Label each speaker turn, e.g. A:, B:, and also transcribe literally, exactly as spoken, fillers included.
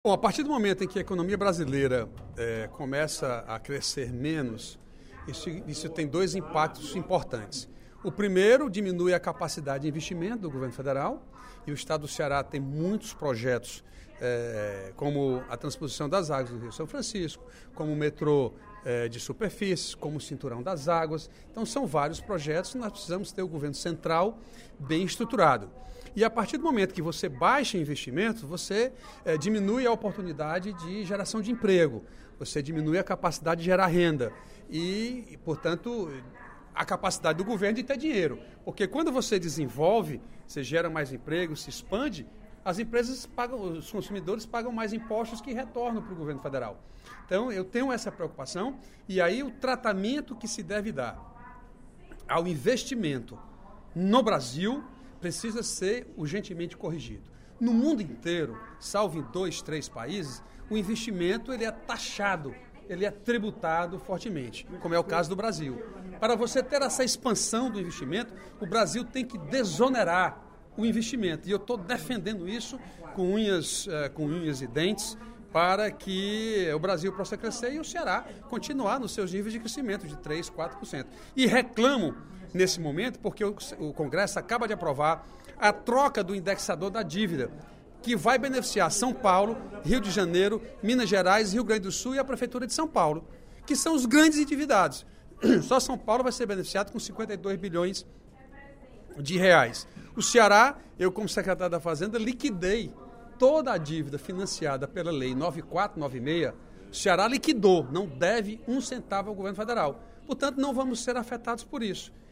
A: Bom, a partir do momento em que a economia brasileira é, começa a crescer menos, isso, isso tem dois impactos importantes. O primeiro, diminui a capacidade de investimento do governo federal, e o estado do Ceará tem muitos projetos, é, como a transposição das águas do Rio São Francisco, como o metrô é, de superfícies, como o cinturão das águas. Então, são vários projetos que nós precisamos ter o governo central bem estruturado. E a partir do momento que você baixa investimentos, você é, diminui a oportunidade de geração de emprego, você diminui a capacidade de gerar renda e, e, portanto, a capacidade do governo de ter dinheiro. Porque quando você desenvolve, você gera mais emprego, se expande, as empresas pagam, os consumidores pagam mais impostos que retornam para o governo federal. Então, eu tenho essa preocupação e aí o tratamento que se deve dar ao investimento no Brasil precisa ser urgentemente corrigido. No mundo inteiro, salvo em dois, três países, o investimento ele é taxado, ele é tributado fortemente, como é o caso do Brasil. Para você ter essa expansão do investimento, o Brasil tem que desonerar o investimento. E eu estou defendendo isso com unhas, eh, com unhas e dentes, para que o Brasil possa crescer e o Ceará continuar nos seus níveis de crescimento de três, quatro por cento. E reclamo nesse momento, porque o, o Congresso acaba de aprovar a troca do indexador da dívida, que vai beneficiar São Paulo, Rio de Janeiro, Minas Gerais, Rio Grande do Sul e a Prefeitura de São Paulo, que são os grandes endividados. Só São Paulo vai ser beneficiado com cinquenta e dois bilhões de reais. O Ceará, eu como secretário da Fazenda, liquidei toda a dívida financiada pela lei nove quatro nove seis, o Ceará liquidou, não deve um centavo ao governo federal. Portanto, não vamos ser afetados por isso.